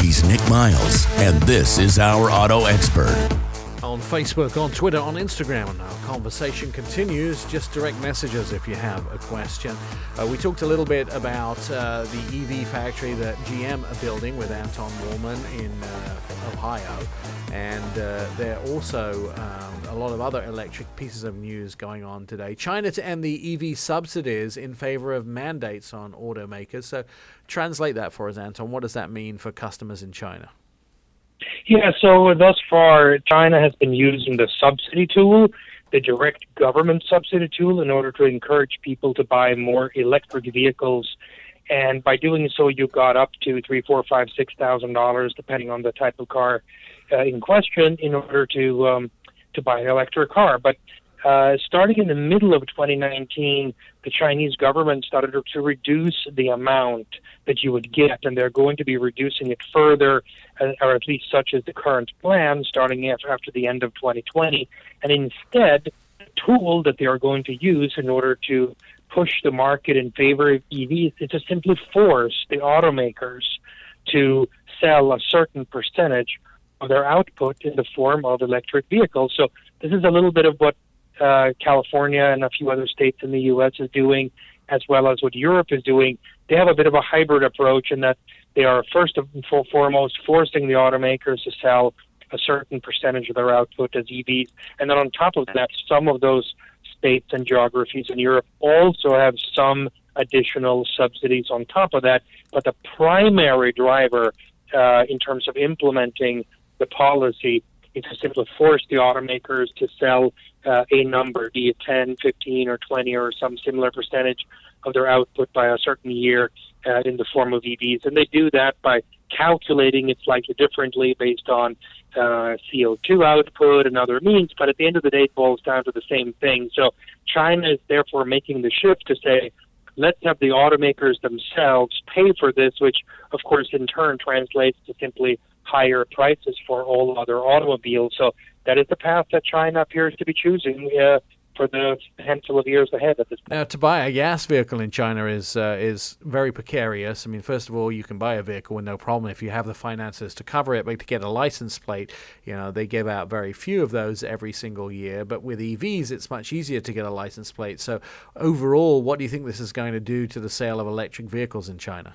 He's Nick Miles, and this is Our Auto Expert. On Facebook, on Twitter, on Instagram, and our conversation continues. Just direct messages if you have a question. We talked a little bit about the EV factory that GM are building with Anton Wahlman in Ohio, and there are also a lot of other electric pieces of news going on today. China to end the EV subsidies in favor of mandates on automakers. So translate that for us, Anton. What does that mean for customers in China? Yeah, so thus far, China has been using the subsidy tool, the direct government subsidy tool, in order to encourage people to buy more electric vehicles. And by doing so, you got up to $3,000, $4,000, $5,000, $6,000, depending on the type of car in question, in order to buy an electric car. But starting in the middle of 2019, the Chinese government started to reduce the amount that you would get, and they're going to be reducing it further, or at least such is the current plan, starting after the end of 2020. And instead, the tool that they are going to use in order to push the market in favor of EVs is to simply force the automakers to sell a certain percentage of their output in the form of electric vehicles. So this is a little bit of what California and a few other states in the U.S. is doing, as well as what Europe is doing. They have a bit of a hybrid approach in that they are first and foremost forcing the automakers to sell a certain percentage of their output as EVs. And then on top of that, some of those states and geographies in Europe also have some additional subsidies on top of that. But the primary driver in terms of implementing the policy is to simply force the automakers to sell a number, be it 10, 15, or 20, or some similar percentage of their output by a certain year in the form of EVs. And they do that by calculating it slightly differently based on CO2 output and other means, but at the end of the day, it boils down to the same thing. So China is therefore making the shift to say, let's have the automakers themselves pay for this, which, of course, in turn translates to simply higher prices for all other automobiles. So that is the path that China appears to be choosing for the handful of years ahead at this point. Now, to buy a gas vehicle in China is very precarious. I mean, first of all, you can buy a vehicle with no problem if you have the finances to cover it, but to get a license plate, they give out very few of those every single year. But with EVs, it's much easier to get a license plate. So overall, what do you think this is going to do to the sale of electric vehicles in China?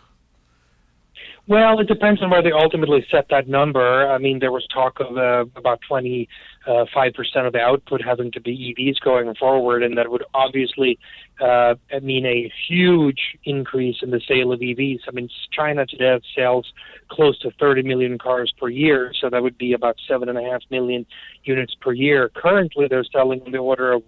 Well, it depends on where they ultimately set that number. I mean, there was talk of about 25% of the output having to be EVs going forward, and that would obviously mean a huge increase in the sale of EVs. I mean, China today sells close to 30 million cars per year, so that would be about 7.5 million units per year. Currently, they're selling in the order of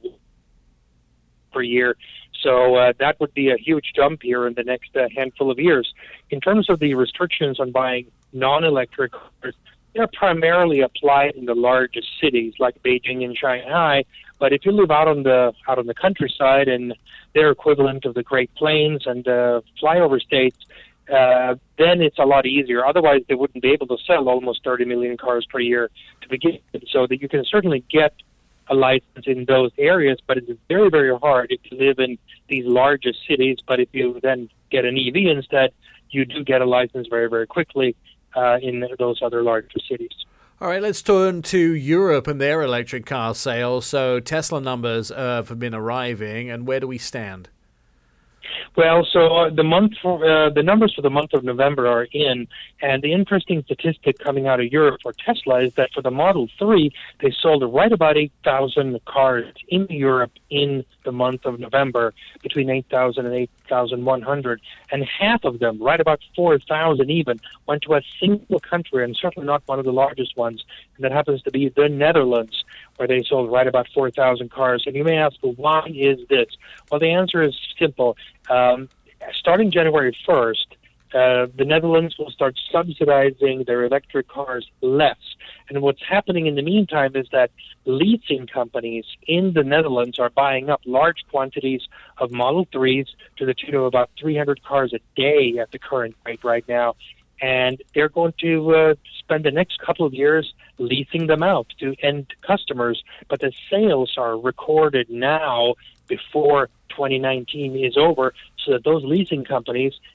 per year. So that would be a huge jump here in the next handful of years. In terms of the restrictions on buying non-electric cars, they're primarily applied in the largest cities like Beijing and Shanghai. But if you live out on the countryside and they're equivalent of the Great Plains and flyover states, then it's a lot easier. Otherwise, they wouldn't be able to sell almost 30 million cars per year to begin with. So that you can certainly get a license in those areas, but it's very, very hard if you live in these largest cities. But if you then get an EV instead, you do get a license very, very quickly in those other larger cities. All right, let's turn to Europe and their electric car sales. So Tesla numbers have been arriving, and where do we stand? Well, so the numbers for the month of November are in, and the interesting statistic coming out of Europe for Tesla is that for the Model 3, they sold right about 8,000 cars in Europe in the month of November, between 8,000 and 8,100, and half of them, right about 4,000 even, went to a single country, and certainly not one of the largest ones, and that happens to be the Netherlands, where they sold right about 4,000 cars. And you may ask, well, why is this? Well, the answer is simple. Starting January 1st, the Netherlands will start subsidizing their electric cars less. And what's happening in the meantime is that leasing companies in the Netherlands are buying up large quantities of Model 3s to the tune of about 300 cars a day at the current rate right now. And they're going to spend the next couple of years leasing them out to end customers. But the sales are recorded now before 2019 is over, so that those leasing companies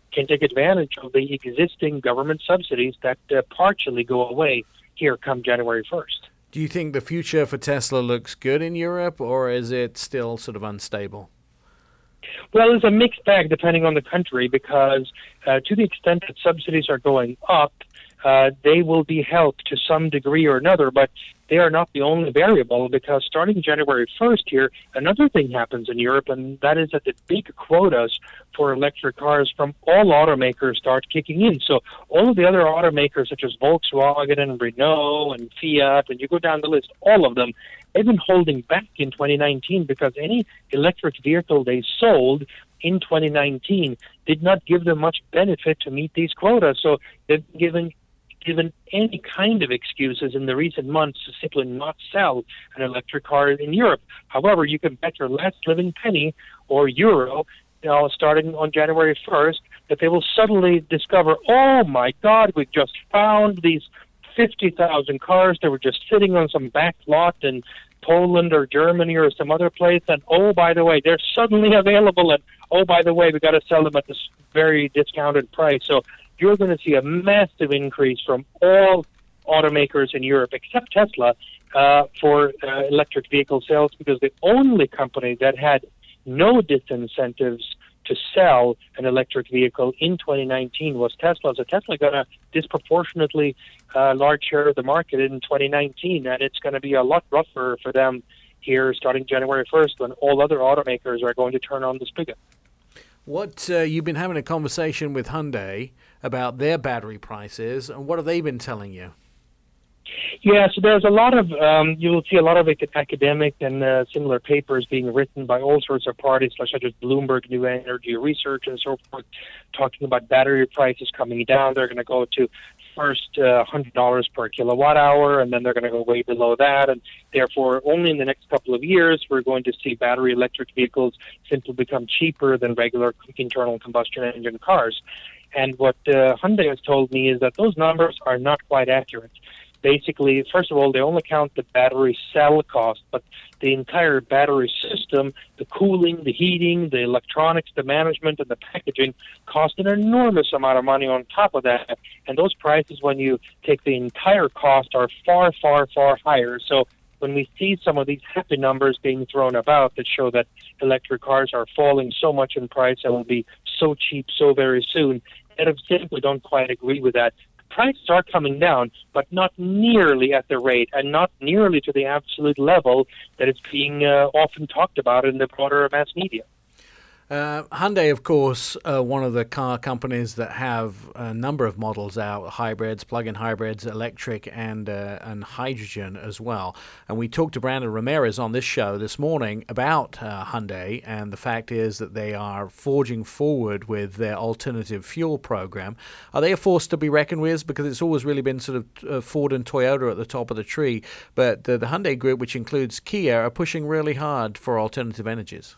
can take advantage of the existing government subsidies that partially go away here come January 1st. Do you think the future for Tesla looks good in Europe, or is it still sort of unstable? Well, it's a mixed bag depending on the country, because to the extent that subsidies are going up, they will be helped to some degree or another, but they are not the only variable, because starting January 1st here, another thing happens in Europe, and that is that the big quotas for electric cars from all automakers start kicking in. So all of the other automakers, such as Volkswagen and Renault and Fiat, and you go down the list, all of them, they've been holding back in 2019 because any electric vehicle they sold in 2019 did not give them much benefit to meet these quotas. So they've given any kind of excuses in the recent months to simply not sell an electric car in Europe. However, you can bet your last living penny or euro, starting on January 1st, that they will suddenly discover, oh my God, we've just found these 50,000 cars that were just sitting on some back lot in Poland or Germany or some other place, and oh, by the way, they're suddenly available, and oh, by the way, we got to sell them at this very discounted price. So you're going to see a massive increase from all automakers in Europe, except Tesla, for electric vehicle sales, because the only company that had no disincentives to sell an electric vehicle in 2019 was Tesla. So Tesla got a disproportionately large share of the market in 2019, and it's going to be a lot rougher for them here starting January 1st when all other automakers are going to turn on the spigot. You've been having a conversation with Hyundai about their battery prices, and what have they been telling you? Yeah, so there's a lot of, you will see a lot of academic and similar papers being written by all sorts of parties, such as Bloomberg New Energy Research and so forth, talking about battery prices coming down. They're going to go to first $100 per kilowatt hour, and then they're going to go way below that. And therefore, only in the next couple of years, we're going to see battery electric vehicles simply become cheaper than regular internal combustion engine cars. And what Hyundai has told me is that those numbers are not quite accurate. Basically, first of all, they only count the battery cell cost, but the entire battery system, the cooling, the heating, the electronics, the management, and the packaging cost an enormous amount of money on top of that. And those prices, when you take the entire cost, are far, far, far higher. So when we see some of these happy numbers being thrown about that show that electric cars are falling so much in price and will be so cheap so very soon, I simply don't quite agree with that. Prices are coming down, but not nearly at the rate and not nearly to the absolute level that it's being often talked about in the broader mass media. Hyundai, of course, one of the car companies that have a number of models out, hybrids, plug-in hybrids, electric, and hydrogen as well. And we talked to Brandon Ramirez on this show this morning about Hyundai, and the fact is that they are forging forward with their alternative fuel program. Are they a force to be reckoned with? Because it's always really been sort of Ford and Toyota at the top of the tree, but the Hyundai group, which includes Kia, are pushing really hard for alternative energies.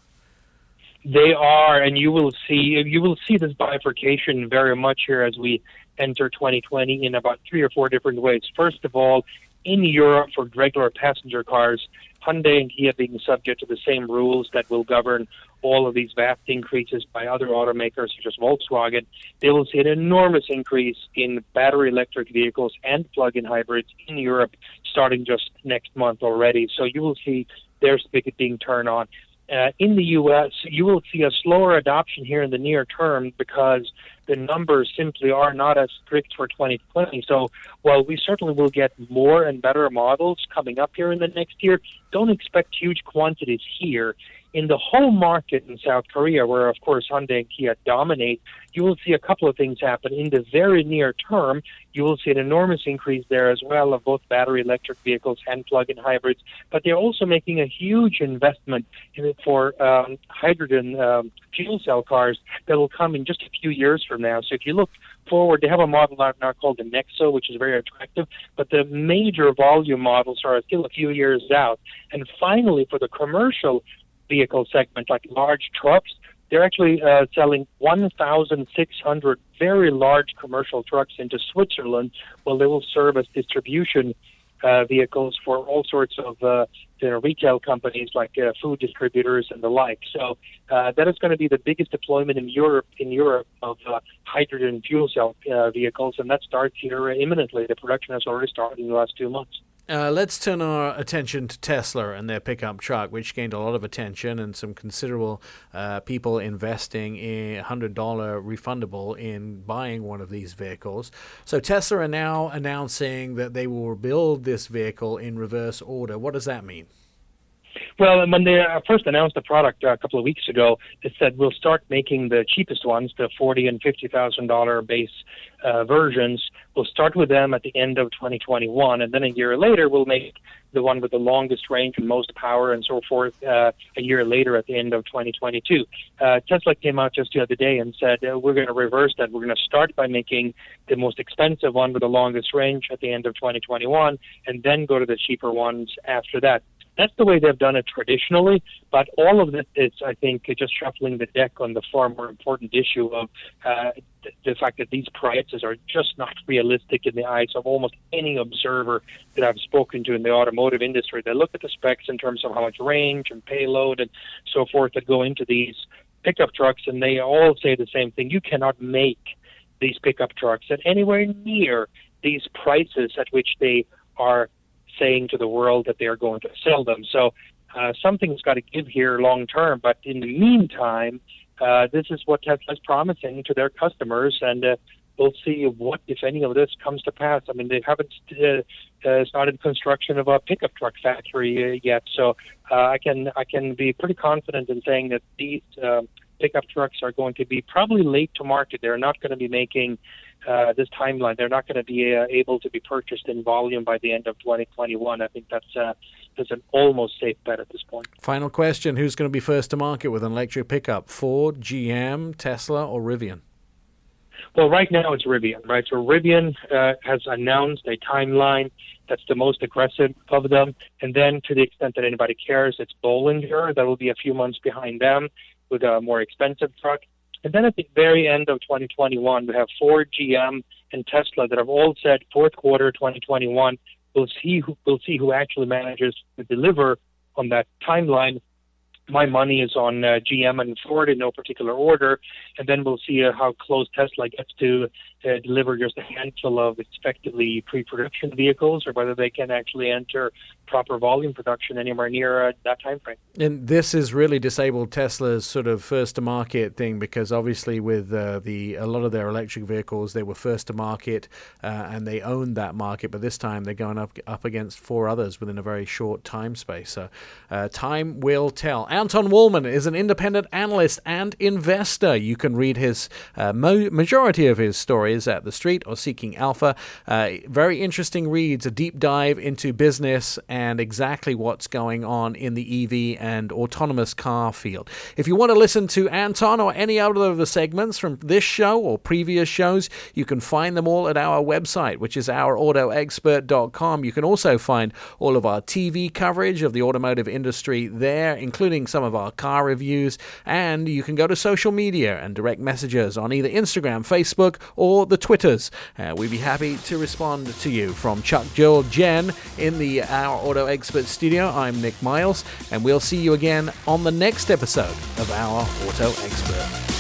They are, and you will see this bifurcation very much here as we enter 2020 in about 3 or 4 different ways. First of all, in Europe for regular passenger cars, Hyundai and Kia being subject to the same rules that will govern all of these vast increases by other automakers such as Volkswagen, they will see an enormous increase in battery electric vehicles and plug-in hybrids in Europe starting just next month already. So you will see their spigot being turned on. In the U.S., you will see a slower adoption here in the near term because the numbers simply are not as strict for 2020. So while we certainly will get more and better models coming up here in the next year, don't expect huge quantities here. In the home market in South Korea, where, of course, Hyundai and Kia dominate, you will see a couple of things happen. In the very near term, you will see an enormous increase there as well of both battery electric vehicles and plug-in hybrids. But they're also making a huge investment for hydrogen fuel cell cars that will come in just a few years from now. So if you look forward, they have a model out now called the Nexo, which is very attractive, but the major volume models are still a few years out. And finally, for the commercial vehicle segment, like large trucks, they're actually selling 1,600 very large commercial trucks into Switzerland. Well, they will serve as distribution vehicles for all sorts of retail companies like food distributors and the like. So that is going to be the biggest deployment in Europe of hydrogen fuel cell vehicles, and that starts here imminently. The production has already started in the last 2 months. Let's turn our attention to Tesla and their pickup truck, which gained a lot of attention and some considerable people investing in $100 refundable in buying one of these vehicles. So Tesla are now announcing that they will build this vehicle in reverse order. What does that mean? Well, when they first announced the product a couple of weeks ago, they said we'll start making the cheapest ones, the $40,000 and $50,000 base versions. We'll start with them at the end of 2021, and then a year later we'll make the one with the longest range and most power and so forth a year later at the end of 2022. Tesla came out just the other day and said we're going to reverse that. We're going to start by making the most expensive one with the longest range at the end of 2021, and then go to the cheaper ones after that. That's the way they've done it traditionally, but all of this is, I think, just shuffling the deck on the far more important issue of the fact that these prices are just not realistic in the eyes of almost any observer that I've spoken to in the automotive industry. They look at the specs in terms of how much range and payload and so forth that go into these pickup trucks, and they all say the same thing. You cannot make these pickup trucks at anywhere near these prices at which they are saying to the world that they are going to sell them. So something's got to give here long term. But in the meantime, this is what Tesla is promising to their customers, and we'll see what, if any, of this comes to pass. I mean, they haven't started construction of a pickup truck factory yet, so I can be pretty confident in saying that these pickup trucks are going to be probably late to market. They're not going to be making this timeline. They're not going to be able to be purchased in volume by the end of 2021. I think that's an almost safe bet at this point. Final question, who's going to be first to market with an electric pickup? Ford, GM, Tesla, or Rivian? Well, right now it's Rivian, right? So Rivian has announced a timeline that's the most aggressive of them. And then to the extent that anybody cares, it's Bollinger. That will be a few months behind them with a more expensive truck. And then at the very end of 2021, we have Ford, GM, and Tesla that have all said fourth quarter 2021. We'll see who actually manages to deliver on that timeline. My money is on GM and Ford in no particular order, and then we'll see how close Tesla gets to deliver just a handful of effectively pre-production vehicles, or whether they can actually enter proper volume production anywhere near that time frame. And this has really disabled Tesla's sort of first to market thing, because obviously with a lot of their electric vehicles, they were first to market and they owned that market, but this time they're going up against four others within a very short time space. So time will tell. Anton Wahlman is an independent analyst and investor. You can read his majority of his stories at The Street or Seeking Alpha. Very interesting reads, a deep dive into business and exactly what's going on in the EV and autonomous car field. If you want to listen to Anton or any other of the segments from this show or previous shows, you can find them all at our website, which is ourautoexpert.com. You can also find all of our TV coverage of the automotive industry there, including some of our car reviews, and you can go to social media and direct messages on either Instagram, Facebook, or the Twitters. We'd be happy to respond to you. From Chuck, Joel, Jen in the Our Auto Expert studio, I'm Nick Miles, and we'll see you again on the next episode of Our Auto Expert.